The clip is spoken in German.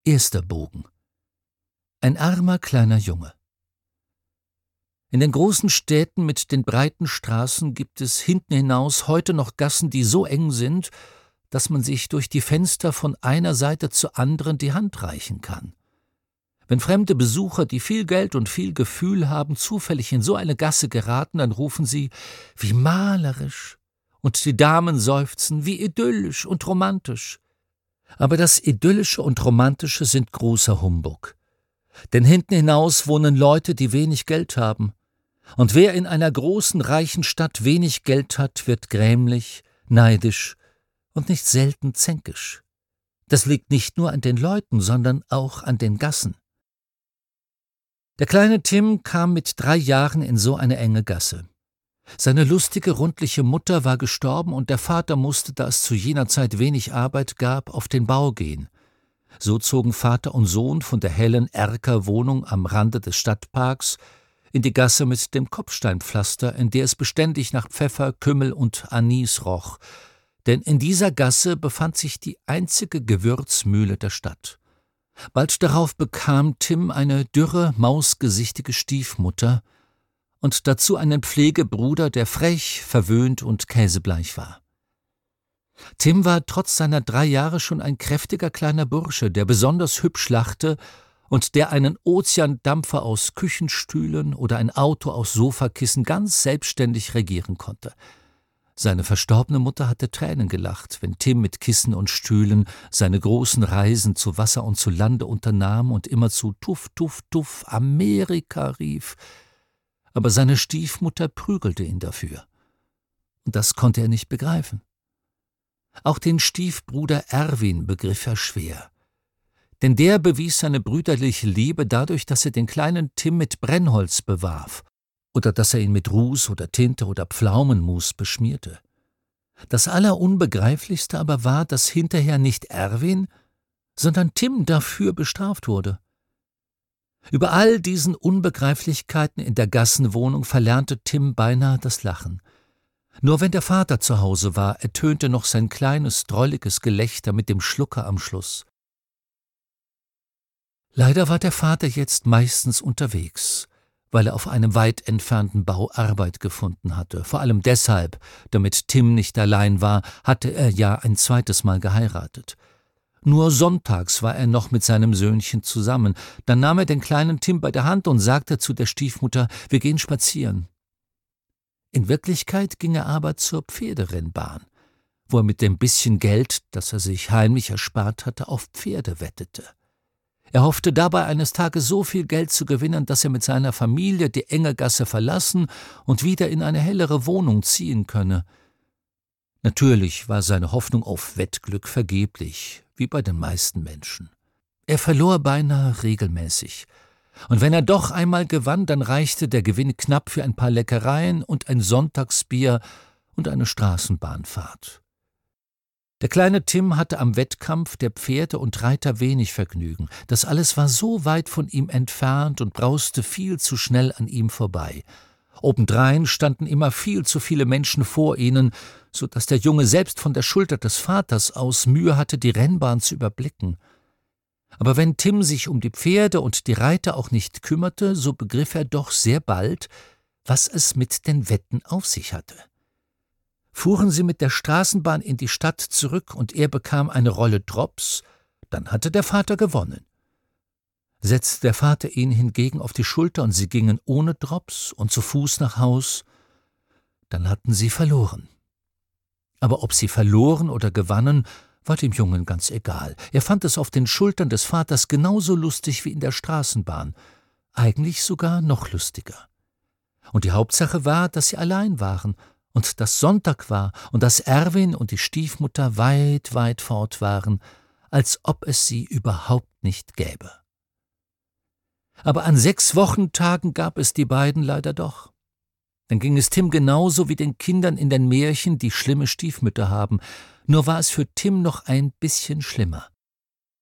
Erster Bogen. Ein armer kleiner Junge. In den großen Städten mit den breiten Straßen gibt es hinten hinaus heute noch Gassen, die so eng sind, dass man sich durch die Fenster von einer Seite zur anderen die Hand reichen kann. Wenn fremde Besucher, die viel Geld und viel Gefühl haben, zufällig in so eine Gasse geraten, dann rufen sie, wie malerisch, und die Damen seufzen, wie idyllisch und romantisch. Aber das Idyllische und Romantische sind großer Humbug. Denn hinten hinaus wohnen Leute, die wenig Geld haben. Und wer in einer großen, reichen Stadt wenig Geld hat, wird grämlich, neidisch und nicht selten zänkisch. Das liegt nicht nur an den Leuten, sondern auch an den Gassen. Der kleine Tim kam mit 3 Jahren in so eine enge Gasse. Seine lustige, rundliche Mutter war gestorben und der Vater musste, da es zu jener Zeit wenig Arbeit gab, auf den Bau gehen. So zogen Vater und Sohn von der hellen Erkerwohnung am Rande des Stadtparks in die Gasse mit dem Kopfsteinpflaster, in der es beständig nach Pfeffer, Kümmel und Anis roch, denn in dieser Gasse befand sich die einzige Gewürzmühle der Stadt. Bald darauf bekam Tim eine dürre, mausgesichtige Stiefmutter und dazu einen Pflegebruder, der frech, verwöhnt und käsebleich war. Tim war trotz seiner 3 Jahre schon ein kräftiger kleiner Bursche, der besonders hübsch lachte und der einen Ozeandampfer aus Küchenstühlen oder ein Auto aus Sofakissen ganz selbstständig regieren konnte. Seine verstorbene Mutter hatte Tränen gelacht, wenn Tim mit Kissen und Stühlen seine großen Reisen zu Wasser und zu Lande unternahm und immerzu Tuff, Tuff, Tuff, Amerika rief. Aber seine Stiefmutter prügelte ihn dafür. Und das konnte er nicht begreifen. Auch den Stiefbruder Erwin begriff er schwer. Denn der bewies seine brüderliche Liebe dadurch, dass er den kleinen Tim mit Brennholz bewarf oder dass er ihn mit Ruß oder Tinte oder Pflaumenmus beschmierte. Das Allerunbegreiflichste aber war, dass hinterher nicht Erwin, sondern Tim dafür bestraft wurde. Über all diesen Unbegreiflichkeiten in der Gassenwohnung verlernte Tim beinahe das Lachen. Nur wenn der Vater zu Hause war, ertönte noch sein kleines, drolliges Gelächter mit dem Schlucker am Schluss. Leider war der Vater jetzt meistens unterwegs, weil er auf einem weit entfernten Bau Arbeit gefunden hatte. Vor allem deshalb, damit Tim nicht allein war, hatte er ja ein 2. Mal geheiratet. Nur sonntags war er noch mit seinem Söhnchen zusammen. Dann nahm er den kleinen Tim bei der Hand und sagte zu der Stiefmutter, wir gehen spazieren. In Wirklichkeit ging er aber zur Pferderennbahn, wo er mit dem bisschen Geld, das er sich heimlich erspart hatte, auf Pferde wettete. Er hoffte dabei eines Tages so viel Geld zu gewinnen, dass er mit seiner Familie die enge Gasse verlassen und wieder in eine hellere Wohnung ziehen könne. Natürlich war seine Hoffnung auf Wettglück vergeblich, wie bei den meisten Menschen. Er verlor beinahe regelmäßig. Und wenn er doch einmal gewann, dann reichte der Gewinn knapp für ein paar Leckereien und ein Sonntagsbier und eine Straßenbahnfahrt. Der kleine Tim hatte am Wettkampf der Pferde und Reiter wenig Vergnügen. Das alles war so weit von ihm entfernt und brauste viel zu schnell an ihm vorbei. Obendrein standen immer viel zu viele Menschen vor ihnen, so dass der Junge selbst von der Schulter des Vaters aus Mühe hatte, die Rennbahn zu überblicken. Aber wenn Tim sich um die Pferde und die Reiter auch nicht kümmerte, so begriff er doch sehr bald, was es mit den Wetten auf sich hatte. Fuhren sie mit der Straßenbahn in die Stadt zurück und er bekam eine Rolle Drops, dann hatte der Vater gewonnen. Setzte der Vater ihn hingegen auf die Schulter und sie gingen ohne Drops und zu Fuß nach Haus, dann hatten sie verloren. Aber ob sie verloren oder gewannen, war dem Jungen ganz egal. Er fand es auf den Schultern des Vaters genauso lustig wie in der Straßenbahn, eigentlich sogar noch lustiger. Und die Hauptsache war, dass sie allein waren und dass Sonntag war und dass Erwin und die Stiefmutter weit, weit fort waren, als ob es sie überhaupt nicht gäbe. Aber an 6 Wochentagen gab es die beiden leider doch. Dann ging es Tim genauso wie den Kindern in den Märchen, die schlimme Stiefmütter haben, nur war es für Tim noch ein bisschen schlimmer.